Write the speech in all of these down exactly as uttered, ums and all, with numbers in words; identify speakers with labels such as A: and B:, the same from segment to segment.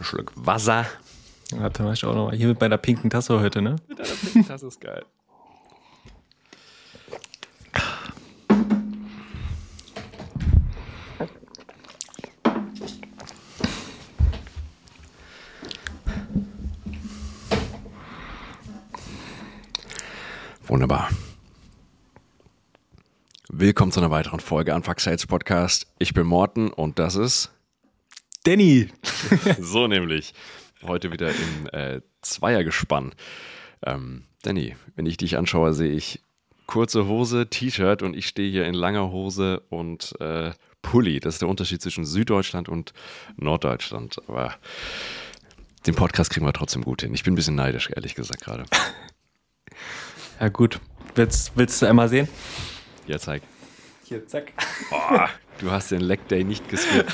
A: Ein Schluck Wasser.
B: Warte mal, ich auch noch mal. Hier mit meiner pinken Tasse heute, ne?
A: Mit einer pinken Tasse ist geil. Wunderbar. Willkommen zu einer weiteren Folge Unfuck Sales Podcast. Ich bin Morten und das ist
B: Danny.
A: So nämlich. Heute wieder im äh, Zweiergespann. Ähm, Danny, wenn ich dich anschaue, sehe ich kurze Hose, T-Shirt und ich stehe hier in langer Hose und äh, Pulli. Das ist der Unterschied zwischen Süddeutschland und Norddeutschland. Aber den Podcast kriegen wir trotzdem gut hin. Ich bin ein bisschen neidisch, ehrlich gesagt, gerade.
B: Ja gut, willst, willst du einmal sehen?
A: Ja, zeig.
B: Hier, zack.
A: Boah, du hast den Leg Day nicht geskippt.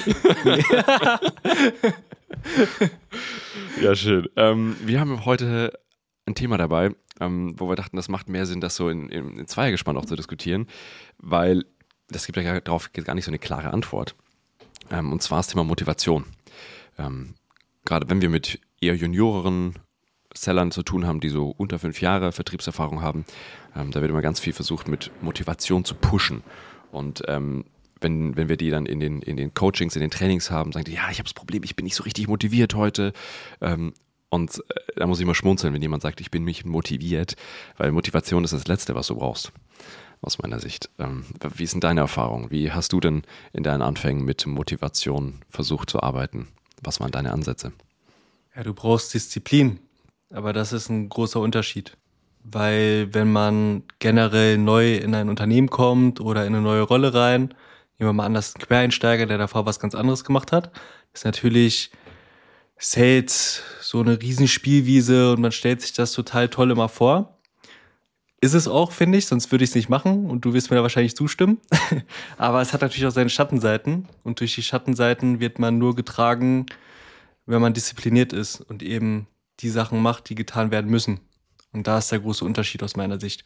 A: Ja, schön. Ähm, wir haben heute ein Thema dabei, ähm, wo wir dachten, das macht mehr Sinn, das so in, in, in Zweiergespann auch zu diskutieren, weil das gibt ja darauf gar nicht so eine klare Antwort. Ähm, und zwar das Thema Motivation. Ähm, gerade wenn wir mit eher junioreren Sellern zu tun haben, die so unter fünf Jahre Vertriebserfahrung haben, ähm, da wird immer ganz viel versucht, mit Motivation zu pushen. Und ähm, wenn, wenn wir die dann in den, in den Coachings, in den Trainings haben, sagen die, ja, ich habe das Problem, ich bin nicht so richtig motiviert heute. Ähm, und äh, da muss ich mal schmunzeln, wenn jemand sagt, ich bin nicht motiviert, weil Motivation ist das Letzte, was du brauchst, aus meiner Sicht. Ähm, wie ist denn deine Erfahrung? Wie hast du denn in deinen Anfängen mit Motivation versucht zu arbeiten? Was waren deine Ansätze?
B: Ja, du brauchst Disziplin, aber das ist ein großer Unterschied. Weil wenn man generell neu in ein Unternehmen kommt oder in eine neue Rolle rein, nehmen wir mal an, das ist ein Quereinsteiger, der davor was ganz anderes gemacht hat, ist natürlich Sales so eine Riesenspielwiese und man stellt sich das total toll immer vor. Ist es auch, finde ich, sonst würde ich es nicht machen und du wirst mir da wahrscheinlich zustimmen. Aber es hat natürlich auch seine Schattenseiten und durch die Schattenseiten wird man nur getragen, wenn man diszipliniert ist und eben die Sachen macht, die getan werden müssen. Und da ist der große Unterschied aus meiner Sicht.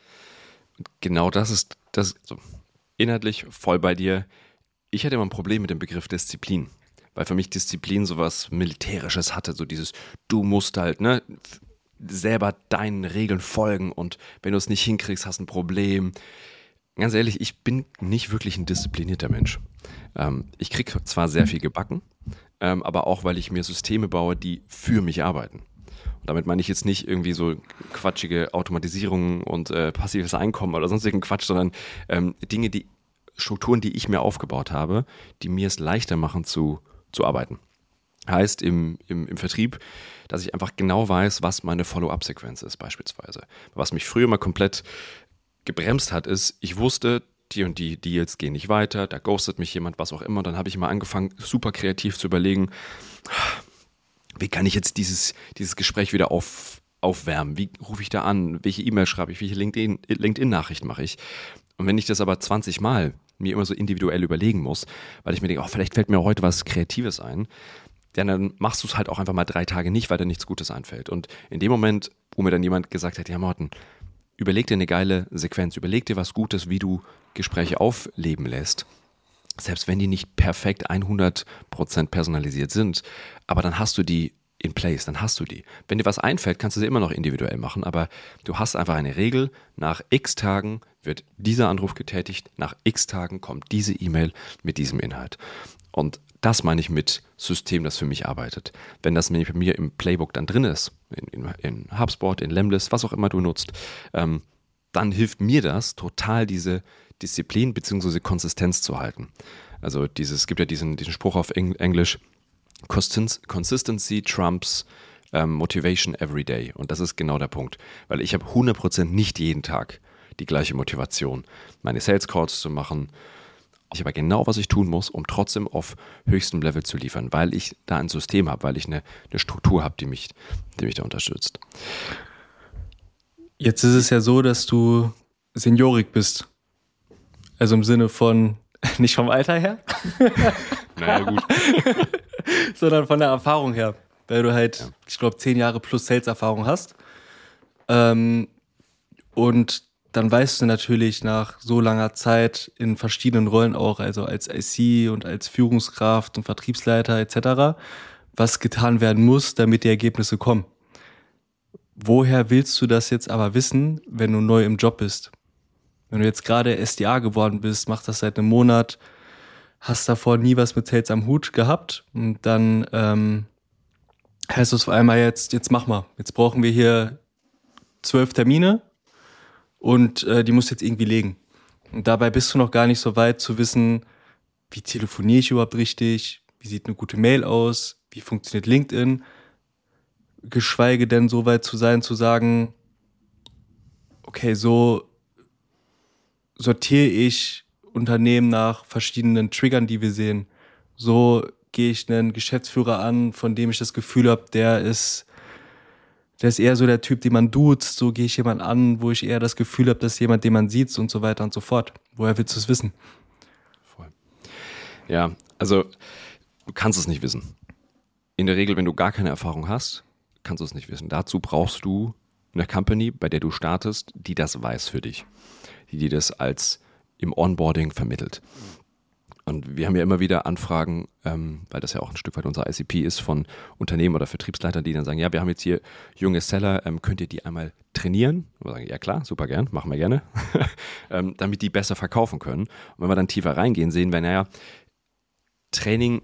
A: Genau das ist das. So. Inhaltlich voll bei dir. Ich hatte immer ein Problem mit dem Begriff Disziplin, weil für mich Disziplin sowas Militärisches hatte, so dieses, du musst halt, ne, selber deinen Regeln folgen und wenn du es nicht hinkriegst, hast du ein Problem. Ganz ehrlich, ich bin nicht wirklich ein disziplinierter Mensch. Ähm, ich kriege zwar sehr viel gebacken, ähm, aber auch, weil ich mir Systeme baue, die für mich arbeiten. Und damit meine ich jetzt nicht irgendwie so quatschige Automatisierungen und äh, passives Einkommen oder sonstigen Quatsch, sondern ähm, Dinge, die Strukturen, die ich mir aufgebaut habe, die mir es leichter machen zu, zu arbeiten. Heißt im, im, im Vertrieb, dass ich einfach genau weiß, was meine Follow-up-Sequenz ist beispielsweise. Was mich früher mal komplett gebremst hat, ist, ich wusste, die und die Deals gehen nicht weiter, da ghostet mich jemand, was auch immer. Und dann habe ich mal angefangen, super kreativ zu überlegen, wie kann ich jetzt dieses, dieses Gespräch wieder auf, aufwärmen? Wie rufe ich da an? Welche E-Mail schreibe ich? Welche LinkedIn, LinkedIn-Nachricht mache ich? Und wenn ich das aber zwanzig Mal mir immer so individuell überlegen muss, weil ich mir denke, oh, vielleicht fällt mir heute was Kreatives ein, ja, dann machst du es halt auch einfach mal drei Tage nicht, weil dir nichts Gutes einfällt. Und in dem Moment, wo mir dann jemand gesagt hat, ja Morten, überleg dir eine geile Sequenz, überleg dir was Gutes, wie du Gespräche aufleben lässt, selbst wenn die nicht perfekt hundert Prozent personalisiert sind, aber dann hast du die in place, dann hast du die. Wenn dir was einfällt, kannst du sie immer noch individuell machen, aber du hast einfach eine Regel, nach x Tagen wird dieser Anruf getätigt, nach x Tagen kommt diese E-Mail mit diesem Inhalt. Und das meine ich mit System, das für mich arbeitet. Wenn das bei mir im Playbook dann drin ist, in, in, in HubSpot, in Lemlist, was auch immer du nutzt, ähm, dann hilft mir das total, diese Disziplin bzw. Konsistenz zu halten. Also dieses, es gibt ja diesen, diesen Spruch auf Eng- Englisch, Consistency trumps ähm, Motivation every day. Und das ist genau der Punkt. Weil ich habe hundert Prozent nicht jeden Tag die gleiche Motivation, meine Sales Calls zu machen. Ich habe genau, was ich tun muss, um trotzdem auf höchstem Level zu liefern, weil ich da ein System habe, weil ich eine, eine Struktur habe, die mich, die mich da unterstützt.
B: Jetzt ist es ja so, dass du seniorig bist. Also im Sinne von, nicht vom Alter her,
A: naja, gut.
B: sondern von der Erfahrung her. Weil du halt, ja. ich glaube, zehn Jahre plus Sales-Erfahrung hast. Ähm, und dann weißt du natürlich nach so langer Zeit in verschiedenen Rollen auch, also als I C und als Führungskraft und Vertriebsleiter et cetera, was getan werden muss, damit die Ergebnisse kommen. Woher willst du das jetzt aber wissen, wenn du neu im Job bist? Wenn du jetzt gerade S D A geworden bist, machst das seit einem Monat, hast davor nie was mit Sales am Hut gehabt und dann ähm, heißt es auf einmal jetzt, jetzt mach mal. Jetzt brauchen wir hier zwölf Termine und äh, die musst du jetzt irgendwie legen. Und dabei bist du noch gar nicht so weit zu wissen, wie telefoniere ich überhaupt richtig, wie sieht eine gute Mail aus, wie funktioniert LinkedIn, geschweige denn so weit zu sein, zu sagen, okay, so sortiere ich Unternehmen nach verschiedenen Triggern, die wir sehen. So gehe ich einen Geschäftsführer an, von dem ich das Gefühl habe, der ist, der ist eher so der Typ, den man duzt. So gehe ich jemanden an, wo ich eher das Gefühl habe, dass jemand, den man sieht und so weiter und so fort. Woher willst du es wissen?
A: Voll. Ja, also du kannst es nicht wissen. In der Regel, wenn du gar keine Erfahrung hast, kannst du es nicht wissen. Dazu brauchst du eine Company, bei der du startest, die das weiß für dich. Die dir das als im Onboarding vermittelt. Und wir haben ja immer wieder Anfragen, ähm, weil das ja auch ein Stück weit unser I C P ist, von Unternehmen oder Vertriebsleitern, die dann sagen, ja, wir haben jetzt hier junge Seller, ähm, könnt ihr die einmal trainieren? Und wir sagen, ja klar, super gern, machen wir gerne, ähm, damit die besser verkaufen können. Und wenn wir dann tiefer reingehen, sehen wir, naja, Training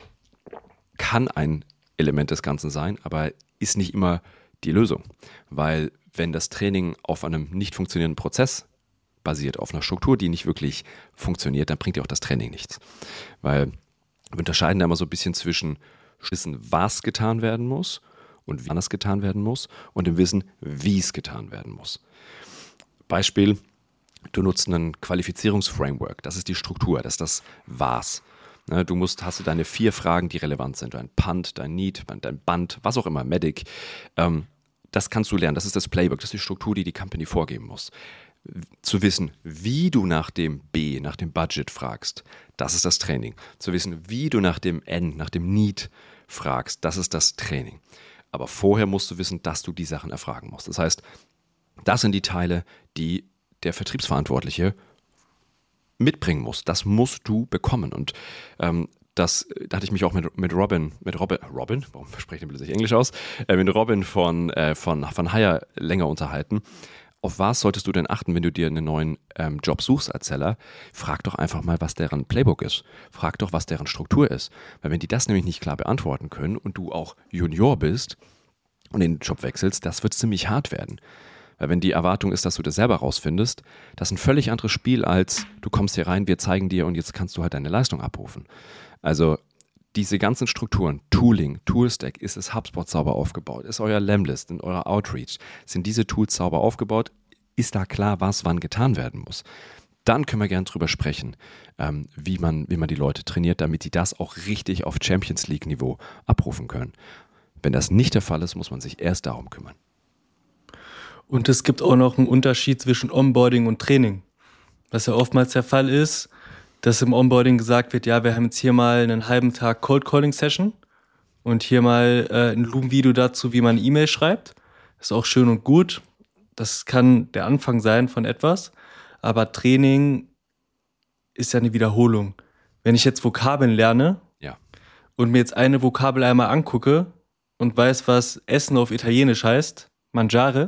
A: kann ein Element des Ganzen sein, aber ist nicht immer die Lösung. Weil wenn das Training auf einem nicht funktionierenden Prozess basiert, auf einer Struktur, die nicht wirklich funktioniert, dann bringt dir auch das Training nichts. Weil wir unterscheiden da immer so ein bisschen zwischen Wissen, was getan werden muss und wann es getan werden muss und dem Wissen, wie es getan werden muss. Beispiel, du nutzt einen Qualifizierungsframework, das ist die Struktur, das ist das Was. Du musst, hast du deine vier Fragen, die relevant sind, dein Punt, dein Need, dein Band, was auch immer, Medic, das kannst du lernen, das ist das Playbook, das ist die Struktur, die die Company vorgeben muss. Zu wissen, wie du nach dem B, nach dem Budget fragst, das ist das Training. Zu wissen, wie du nach dem N, nach dem Need fragst, das ist das Training. Aber vorher musst du wissen, dass du die Sachen erfragen musst. Das heißt, das sind die Teile, die der Vertriebsverantwortliche mitbringen muss. Das musst du bekommen. Und ähm, das, da hatte ich mich auch mit, mit Robin, mit Robin, Robin, warum spreche ich plötzlich Englisch aus, äh, mit Robin von, äh, von, von Hire länger unterhalten. Auf was solltest du denn achten, wenn du dir einen neuen ähm, Job suchst als Seller? Frag doch einfach mal, was deren Playbook ist. Frag doch, was deren Struktur ist. Weil wenn die das nämlich nicht klar beantworten können und du auch Junior bist und den Job wechselst, das wird ziemlich hart werden. Weil wenn die Erwartung ist, dass du das selber rausfindest, das ist ein völlig anderes Spiel als du kommst hier rein, wir zeigen dir und jetzt kannst du halt deine Leistung abrufen. Also diese ganzen Strukturen, Tooling, Toolstack, ist es HubSpot sauber aufgebaut? Ist euer Lemlist in eurer Outreach? Sind diese Tools sauber aufgebaut? Ist da klar, was wann getan werden muss? Dann können wir gerne drüber sprechen, ähm, wie man, wie man die Leute trainiert, damit die das auch richtig auf Champions League Niveau abrufen können. Wenn das nicht der Fall ist, muss man sich erst darum kümmern.
B: Und es gibt auch noch einen Unterschied zwischen Onboarding und Training. Was ja oftmals der Fall ist, dass im Onboarding gesagt wird, ja, wir haben jetzt hier mal einen halben Tag Cold Calling Session und hier mal äh, ein Loom-Video dazu, wie man eine E-Mail schreibt. Das ist auch schön und gut. Das kann der Anfang sein von etwas. Aber Training ist ja eine Wiederholung. Wenn ich jetzt Vokabeln lerne
A: ja.
B: und mir jetzt eine Vokabel einmal angucke und weiß, was Essen auf Italienisch heißt, Mangiare,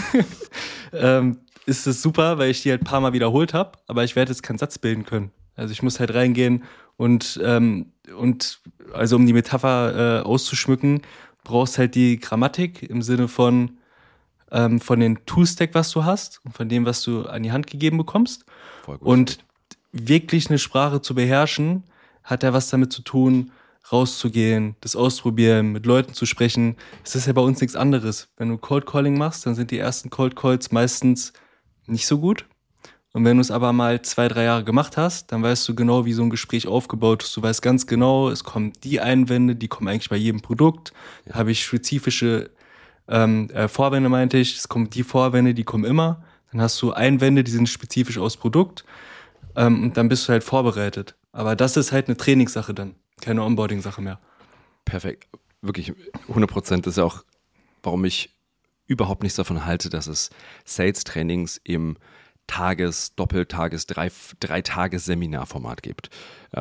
B: ähm, ist es super, weil ich die halt ein paar Mal wiederholt habe, aber ich werde jetzt keinen Satz bilden können. Also ich muss halt reingehen und, ähm, und also um die Metapher äh, auszuschmücken, brauchst halt die Grammatik im Sinne von, ähm, von den Toolstack, was du hast und von dem, was du an die Hand gegeben bekommst.
A: Voll gut.
B: Und wirklich eine Sprache zu beherrschen, hat ja was damit zu tun, rauszugehen, das ausprobieren, mit Leuten zu sprechen. Es ist ja bei uns nichts anderes. Wenn du Cold Calling machst, dann sind die ersten Cold Calls meistens nicht so gut. Und wenn du es aber mal zwei, drei Jahre gemacht hast, dann weißt du genau, wie so ein Gespräch aufgebaut ist. Du weißt ganz genau, es kommen die Einwände, die kommen eigentlich bei jedem Produkt. Da habe ich spezifische ähm, äh, Vorwände, meinte ich. Es kommen die Vorwände, die kommen immer. Dann hast du Einwände, die sind spezifisch aufs Produkt. Ähm, und dann bist du halt vorbereitet. Aber das ist halt eine Trainingssache dann, keine Onboarding-Sache mehr.
A: Perfekt. Wirklich hundert Prozent. Das ist ja auch, warum ich überhaupt nichts davon halte, dass es Sales-Trainings im Tages-, Doppeltages-, drei, drei Tages-Seminarformat gibt. Ähm,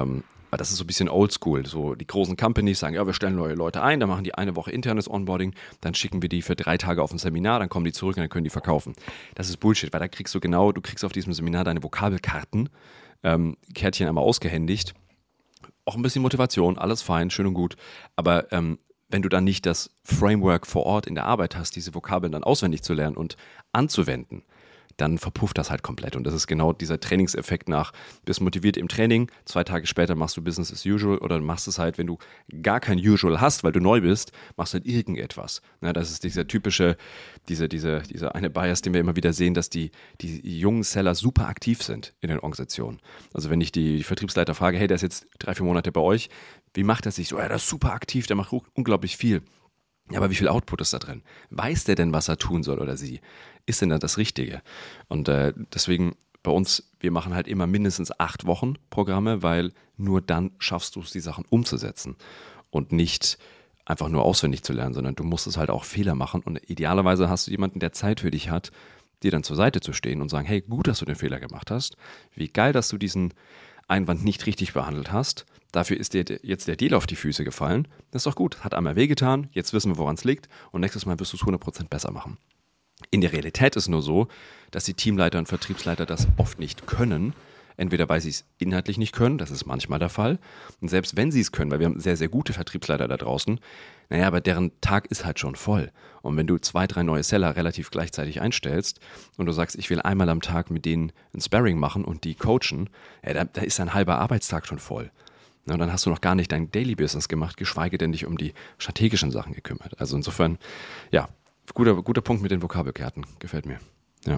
A: Aber das ist so ein bisschen oldschool. So die großen Companies sagen, ja, wir stellen neue Leute ein, dann machen die eine Woche internes Onboarding, dann schicken wir die für drei Tage auf ein Seminar, dann kommen die zurück und dann können die verkaufen. Das ist Bullshit, weil da kriegst du genau, du kriegst auf diesem Seminar deine Vokabelkarten, ähm, Kärtchen einmal ausgehändigt, auch ein bisschen Motivation, alles fein, schön und gut, aber ähm, wenn du dann nicht das Framework vor Ort in der Arbeit hast, diese Vokabeln dann auswendig zu lernen und anzuwenden, dann verpufft das halt komplett. Und das ist genau dieser Trainingseffekt nach, bist motiviert im Training, zwei Tage später machst du Business as usual oder du machst es halt, wenn du gar kein Usual hast, weil du neu bist, machst du halt irgendetwas. Ja, das ist dieser typische, diese, diese, dieser eine Bias, den wir immer wieder sehen, dass die, die jungen Seller super aktiv sind in den Organisationen. Also wenn ich die Vertriebsleiter frage, hey, der ist jetzt drei, vier Monate bei euch, wie macht er sich so? Ja, der ist super aktiv, der macht unglaublich viel. Ja, aber wie viel Output ist da drin? Weiß der denn, was er tun soll oder sie? Ist denn da das Richtige? Und äh, deswegen bei uns, wir machen halt immer mindestens acht Wochen Programme, weil nur dann schaffst du es, die Sachen umzusetzen und nicht einfach nur auswendig zu lernen, sondern du musst es halt auch Fehler machen und idealerweise hast du jemanden, der Zeit für dich hat, dir dann zur Seite zu stehen und sagen, hey, gut, dass du den Fehler gemacht hast. Wie geil, dass du diesen Einwand nicht richtig behandelt hast. Dafür ist dir jetzt der Deal auf die Füße gefallen. Das ist doch gut. Hat einmal wehgetan. Jetzt wissen wir, woran es liegt. Und nächstes Mal wirst du es hundert Prozent besser machen. In der Realität ist nur so, dass die Teamleiter und Vertriebsleiter das oft nicht können. Entweder weil sie es inhaltlich nicht können, das ist manchmal der Fall. Und selbst wenn sie es können, weil wir haben sehr, sehr gute Vertriebsleiter da draußen, naja, aber deren Tag ist halt schon voll. Und wenn du zwei, drei neue Seller relativ gleichzeitig einstellst und du sagst, ich will einmal am Tag mit denen ein Sparring machen und die coachen, ja, da, da ist ein halber Arbeitstag schon voll. Und dann hast du noch gar nicht dein Daily Business gemacht, geschweige denn dich um die strategischen Sachen gekümmert. Also insofern, ja, guter, guter Punkt mit den Vokabelkarten, gefällt mir. Ja.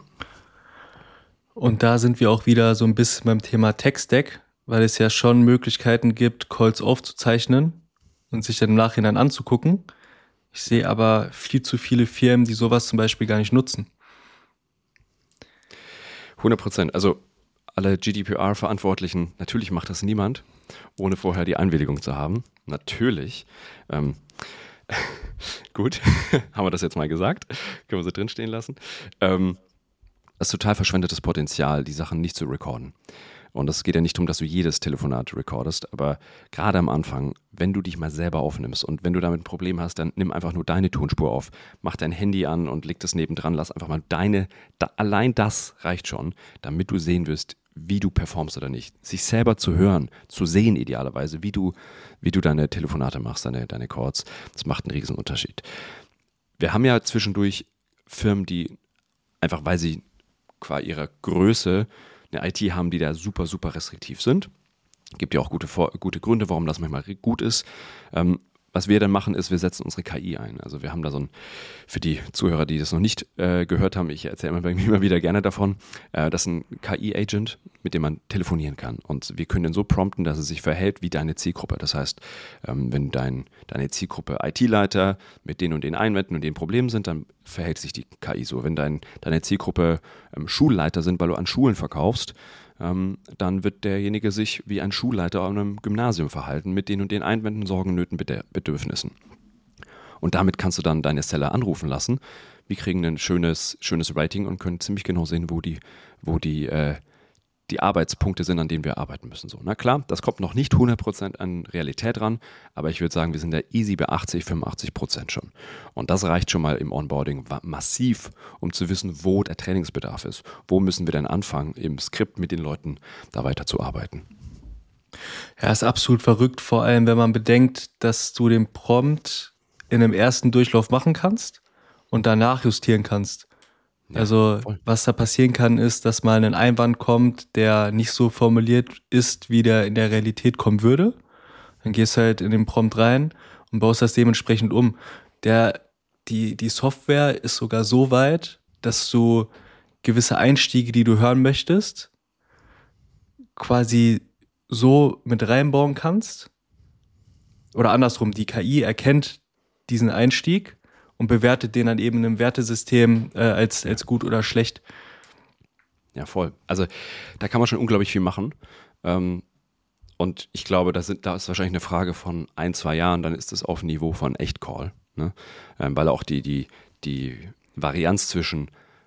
B: Und da sind wir auch wieder so ein bisschen beim Thema Tech-Stack, weil es ja schon Möglichkeiten gibt, Calls aufzuzeichnen und sich dann im Nachhinein anzugucken. Ich sehe aber viel zu viele Firmen, die sowas zum Beispiel gar nicht nutzen.
A: hundert Prozent. Also alle G D P R-Verantwortlichen, natürlich macht das niemand, ohne vorher die Einwilligung zu haben. Natürlich. Ähm, gut, haben wir das jetzt mal gesagt. Können wir so drinstehen lassen. Ähm, das ist total verschwendetes Potenzial, die Sachen nicht zu recorden. Und es geht ja nicht darum, dass du jedes Telefonat recordest, aber gerade am Anfang, wenn du dich mal selber aufnimmst und wenn du damit ein Problem hast, dann nimm einfach nur deine Tonspur auf, mach dein Handy an und leg das nebendran, lass einfach mal deine, da, allein das reicht schon, damit du sehen wirst, wie du performst oder nicht. Sich selber zu hören, zu sehen idealerweise, wie du, wie du deine Telefonate machst, deine, deine Calls, das macht einen riesen Unterschied. Wir haben ja zwischendurch Firmen, die einfach, weil sie qua ihrer Größe eine I T haben, die da super, super restriktiv sind. Gibt ja auch gute, gute Gründe, warum das manchmal gut ist. Ähm, was wir dann machen, ist, wir setzen unsere K I ein. Also wir haben da so ein, für die Zuhörer, die das noch nicht äh, gehört haben, ich erzähle immer, immer wieder gerne davon, äh, das ist ein K I-Agent, mit dem man telefonieren kann. Und wir können den so prompten, dass es sich verhält wie deine Zielgruppe. Das heißt, ähm, wenn dein, deine Zielgruppe I T-Leiter mit den und den Einwänden und den Problemen sind, dann verhält sich die K I so. Wenn dein, deine Zielgruppe ähm, Schulleiter sind, weil du an Schulen verkaufst, ähm, dann wird derjenige sich wie ein Schulleiter an einem Gymnasium verhalten mit den und den Einwänden, Sorgen, Nöten, Bedürfnissen. Und damit kannst du dann deine Seller anrufen lassen. Wir kriegen ein schönes, schönes Rating und können ziemlich genau sehen, wo die, wo die, äh, die Arbeitspunkte sind, an denen wir arbeiten müssen. So, na klar, das kommt noch nicht hundert Prozent an Realität ran, aber ich würde sagen, wir sind da easy bei achtzig, fünfundachtzig Prozent schon. Und das reicht schon mal im Onboarding massiv, um zu wissen, wo der Trainingsbedarf ist. Wo müssen wir denn anfangen, im Skript mit den Leuten da weiter zu arbeiten.
B: Ja, ist absolut verrückt, vor allem wenn man bedenkt, dass du den Prompt in einem ersten Durchlauf machen kannst und danach justieren kannst. Ja, also voll. Was da passieren kann, ist, dass mal ein Einwand kommt, der nicht so formuliert ist, wie der in der Realität kommen würde. Dann gehst du halt in den Prompt rein und baust das dementsprechend um. Der, die, die Software ist sogar so weit, dass du gewisse Einstiege, die du hören möchtest, quasi so mit reinbauen kannst. Oder andersrum, die K I erkennt diesen Einstieg und bewertet den dann eben in einem Wertesystem äh, als, als gut oder schlecht.
A: Ja, voll. Also da kann man schon unglaublich viel machen. Ähm, und ich glaube, da, sind, da ist wahrscheinlich eine Frage von ein, zwei Jahren, dann ist es auf Niveau von Echt-Call. Ne? Ähm, weil auch die, die, die Varianz zwischen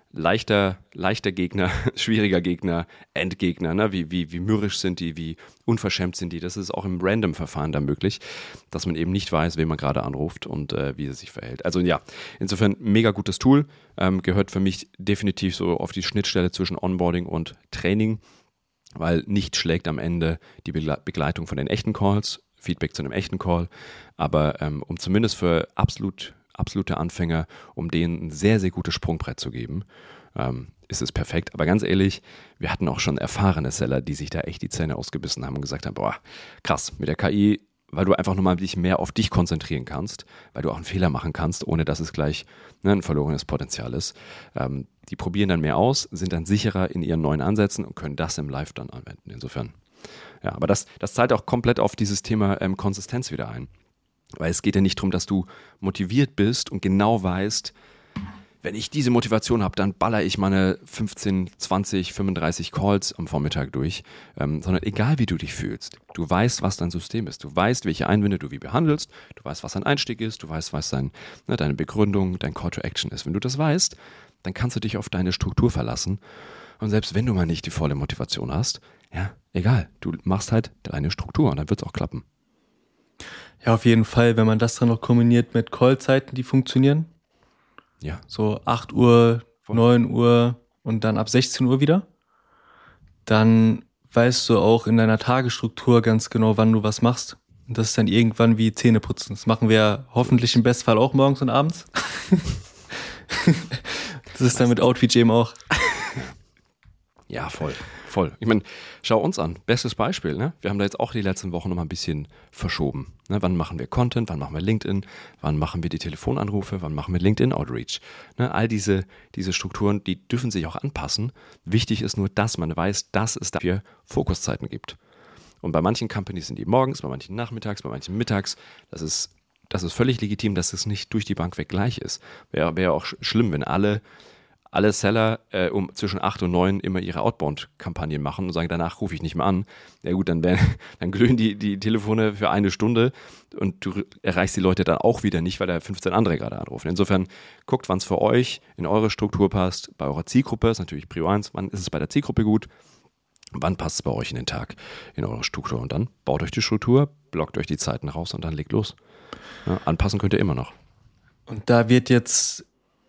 A: leichter, leichter Gegner, schwieriger Gegner, Endgegner, ne? wie, wie, wie mürrisch sind die, wie unverschämt sind die. Das ist auch im Random-Verfahren da möglich, dass man eben nicht weiß, wen man gerade anruft und äh, wie er sich verhält. Also ja, insofern mega gutes Tool, ähm, gehört für mich definitiv so auf die Schnittstelle zwischen Onboarding und Training, weil nicht schlägt am Ende die Begle- Begleitung von den echten Calls, Feedback zu einem echten Call, aber ähm, um zumindest für absolut absolute Anfänger, um denen ein sehr, sehr gutes Sprungbrett zu geben, ähm, ist es perfekt. Aber ganz ehrlich, wir hatten auch schon erfahrene Seller, die sich da echt die Zähne ausgebissen haben und gesagt haben, boah, krass, mit der K I, weil du einfach nochmal dich mehr auf dich konzentrieren kannst, weil du auch einen Fehler machen kannst, ohne dass es gleich ne, ein verlorenes Potenzial ist. Ähm, die probieren dann mehr aus, sind dann sicherer in ihren neuen Ansätzen und können das im Live dann anwenden. Insofern, ja, aber das, das zahlt auch komplett auf dieses Thema ähm, Konsistenz wieder ein. Weil es geht ja nicht darum, dass du motiviert bist und genau weißt, wenn ich diese Motivation habe, dann baller ich meine fünfzehn, zwanzig, fünfunddreißig Calls am Vormittag durch, ähm, sondern egal wie du dich fühlst, du weißt, was dein System ist, du weißt, welche Einwände du wie behandelst, du weißt, was dein Einstieg ist, du weißt, was dein, ne, deine Begründung, dein Call to Action ist. Wenn du das weißt, dann kannst du dich auf deine Struktur verlassen und selbst wenn du mal nicht die volle Motivation hast, ja, egal, du machst halt deine Struktur und dann wird es auch klappen.
B: Ja, auf jeden Fall, wenn man das dann noch kombiniert mit Callzeiten, die funktionieren.
A: Ja.
B: So acht Uhr, neun Uhr und dann ab sechzehn Uhr wieder. Dann weißt du auch in deiner Tagesstruktur ganz genau, wann du was machst. Und das ist dann irgendwann wie Zähneputzen. Das machen wir hoffentlich im Bestfall auch morgens und abends. Das ist dann mit Outreach eben auch.
A: Ja, voll, voll. Ich meine, schau uns an. Bestes Beispiel, ne? Wir haben da jetzt auch die letzten Wochen noch mal ein bisschen verschoben. Ne? Wann machen wir Content, wann machen wir LinkedIn, wann machen wir die Telefonanrufe, wann machen wir LinkedIn Outreach. Ne? All diese, diese Strukturen, die dürfen sich auch anpassen. Wichtig ist nur, dass man weiß, dass es dafür Fokuszeiten gibt. Und bei manchen Companies sind die morgens, bei manchen nachmittags, bei manchen mittags. Das ist, das ist völlig legitim, dass es nicht durch die Bank weg gleich ist. Wäre wär auch sch- schlimm, wenn alle alle Seller äh, um zwischen acht und neun immer ihre Outbound-Kampagnen machen und sagen, danach rufe ich nicht mehr an. Ja gut, dann, wär, dann glühen die, die Telefone für eine Stunde und du erreichst die Leute dann auch wieder nicht, weil da fünfzehn andere gerade anrufen. Insofern guckt, wann es für euch in eure Struktur passt. Bei eurer Zielgruppe ist natürlich Prio eins, wann ist es bei der Zielgruppe gut? Wann passt es bei euch in den Tag, in eurer Struktur? Und dann baut euch die Struktur, blockt euch die Zeiten raus und dann legt los. Ja, anpassen könnt ihr immer noch.
B: Und da wird jetzt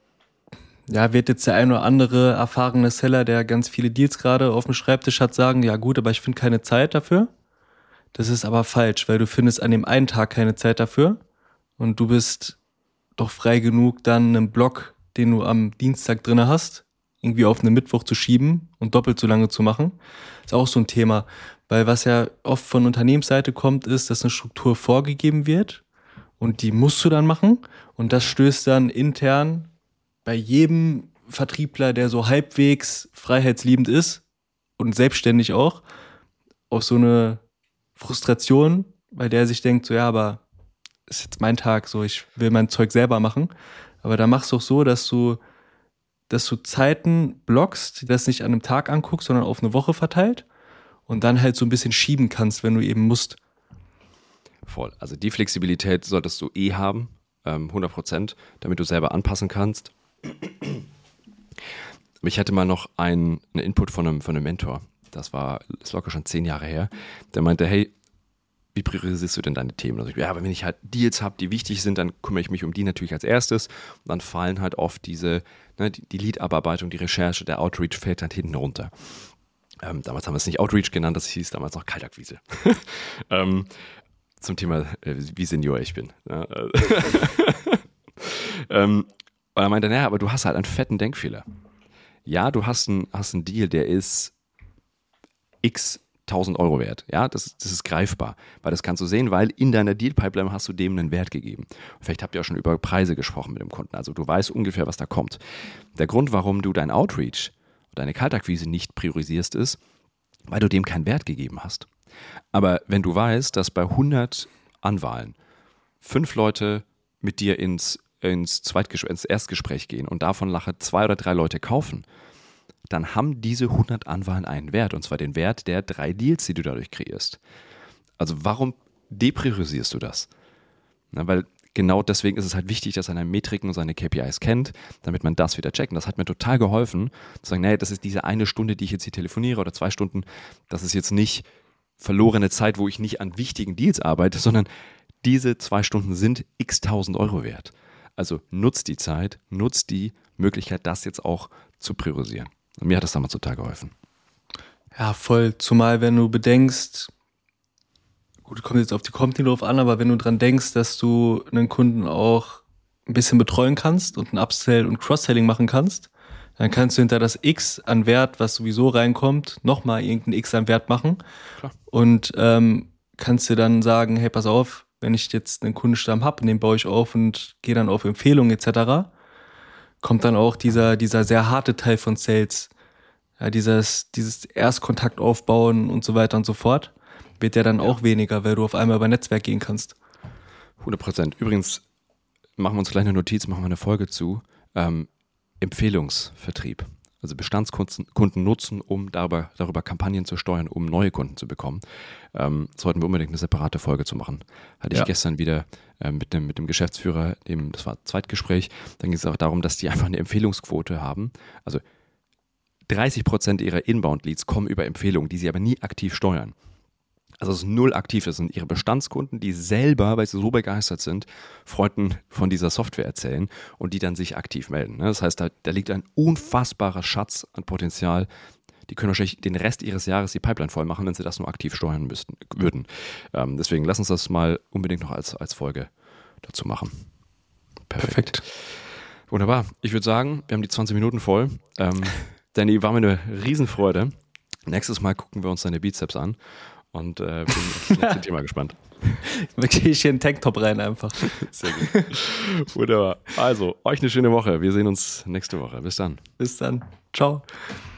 B: Ja, wird jetzt der ein oder andere erfahrene Seller, der ganz viele Deals gerade auf dem Schreibtisch hat, sagen, ja gut, aber ich finde keine Zeit dafür. Das ist aber falsch, weil du findest an dem einen Tag keine Zeit dafür und du bist doch frei genug, dann einen Block, den du am Dienstag drin hast, irgendwie auf einen Mittwoch zu schieben und doppelt so lange zu machen. Ist auch so ein Thema, weil was ja oft von Unternehmensseite kommt, ist, dass eine Struktur vorgegeben wird und die musst du dann machen und das stößt dann intern bei jedem Vertriebler, der so halbwegs freiheitsliebend ist und selbstständig auch, auf so eine Frustration, bei der er sich denkt, so ja, aber ist jetzt mein Tag, so ich will mein Zeug selber machen. Aber da machst du auch so, dass du, dass du Zeiten blockst, die das nicht an einem Tag anguckst, sondern auf eine Woche verteilt und dann halt so ein bisschen schieben kannst, wenn du eben musst.
A: Voll. Also die Flexibilität solltest du eh haben, ähm, hundert Prozent, damit du selber anpassen kannst. Ich hatte mal noch einen, einen Input von einem, von einem Mentor, das war ist locker schon zehn Jahre her, der meinte, hey, wie priorisierst du denn deine Themen? Also ich, ja, aber wenn ich halt Deals habe, die wichtig sind, dann kümmere ich mich um die natürlich als erstes und dann fallen halt oft diese, ne, die, die Lead-Abarbeitung, die Recherche, der Outreach fällt halt hinten runter. Ähm, damals haben wir es nicht Outreach genannt, das hieß damals noch Kaltakquise. ähm, zum Thema, äh, wie Senior ich bin. Ja, äh, ähm, Und er meinte, naja, aber du hast halt einen fetten Denkfehler. Ja, du hast einen, hast einen Deal, der ist x tausend Euro wert. Ja, das, das ist greifbar. Weil das kannst du sehen, weil in deiner Deal-Pipeline hast du dem einen Wert gegeben. Und vielleicht habt ihr auch schon über Preise gesprochen mit dem Kunden. Also du weißt ungefähr, was da kommt. Der Grund, warum du dein Outreach, deine Kaltakquise nicht priorisierst, ist, weil du dem keinen Wert gegeben hast. Aber wenn du weißt, dass bei hundert Anwahlen fünf Leute mit dir ins ins Zweitgespräch, ins Erstgespräch gehen und davon nachher zwei oder drei Leute kaufen, dann haben diese hundert Anwahlen einen Wert, und zwar den Wert der drei Deals, die du dadurch kreierst. Also warum depriorisierst du das? Na, weil genau deswegen ist es halt wichtig, dass er seine Metriken und seine K P Is kennt, damit man das wieder checkt. Und das hat mir total geholfen, zu sagen, naja, das ist diese eine Stunde, die ich jetzt hier telefoniere oder zwei Stunden, das ist jetzt nicht verlorene Zeit, wo ich nicht an wichtigen Deals arbeite, sondern diese zwei Stunden sind x tausend Euro wert. Also nutzt die Zeit, nutzt die Möglichkeit, das jetzt auch zu priorisieren. Und mir hat das damals total geholfen.
B: Ja, voll. Zumal, wenn du bedenkst, gut, kommt jetzt auf die Company drauf an, aber wenn du dran denkst, dass du einen Kunden auch ein bisschen betreuen kannst und ein Upsell und Cross-Selling machen kannst, dann kannst du hinter das X an Wert, was sowieso reinkommt, nochmal irgendein X an Wert machen.
A: Klar.
B: Und ähm, kannst dir dann sagen, hey, pass auf, wenn ich jetzt einen Kundenstamm habe, den baue ich auf und gehe dann auf Empfehlungen et cetera, kommt dann auch dieser, dieser sehr harte Teil von Sales, ja, dieses, dieses Erstkontakt aufbauen und so weiter und so fort, wird ja dann ja. auch weniger, weil du auf einmal über Netzwerk gehen kannst.
A: hundert Prozent. Übrigens, machen wir uns gleich eine Notiz, machen wir eine Folge zu. Ähm, Empfehlungsvertrieb. Also Bestandskunden Kunden nutzen, um darüber, darüber Kampagnen zu steuern, um neue Kunden zu bekommen. Ähm, sollten wir unbedingt eine separate Folge zu machen. Hatte ich ja. gestern wieder äh, mit, dem, mit dem Geschäftsführer, dem, das war ein Zweitgespräch, dann ging es auch darum, dass die einfach eine Empfehlungsquote haben. Also dreißig Prozent ihrer Inbound-Leads kommen über Empfehlungen, die sie aber nie aktiv steuern. Also es ist null aktiv, das sind ihre Bestandskunden, die selber, weil sie so begeistert sind, Freunden von dieser Software erzählen und die dann sich aktiv melden. Das heißt, da, da liegt ein unfassbarer Schatz an Potenzial. Die können wahrscheinlich den Rest ihres Jahres die Pipeline voll machen, wenn sie das nur aktiv steuern müssten, würden. Ähm, deswegen lass uns das mal unbedingt noch als, als Folge dazu machen. Perfekt. Perfekt. Wunderbar. Ich würde sagen, wir haben die zwanzig Minuten voll. Ähm, Danny, war mir eine Riesenfreude. Nächstes Mal gucken wir uns deine Bizeps an. Und äh, bin auf das nächste Thema gespannt.
B: Da gehe ich hier in den Tanktop rein einfach.
A: Sehr gut. Wunderbar. Also, euch eine schöne Woche. Wir sehen uns nächste Woche. Bis dann.
B: Bis dann. Ciao.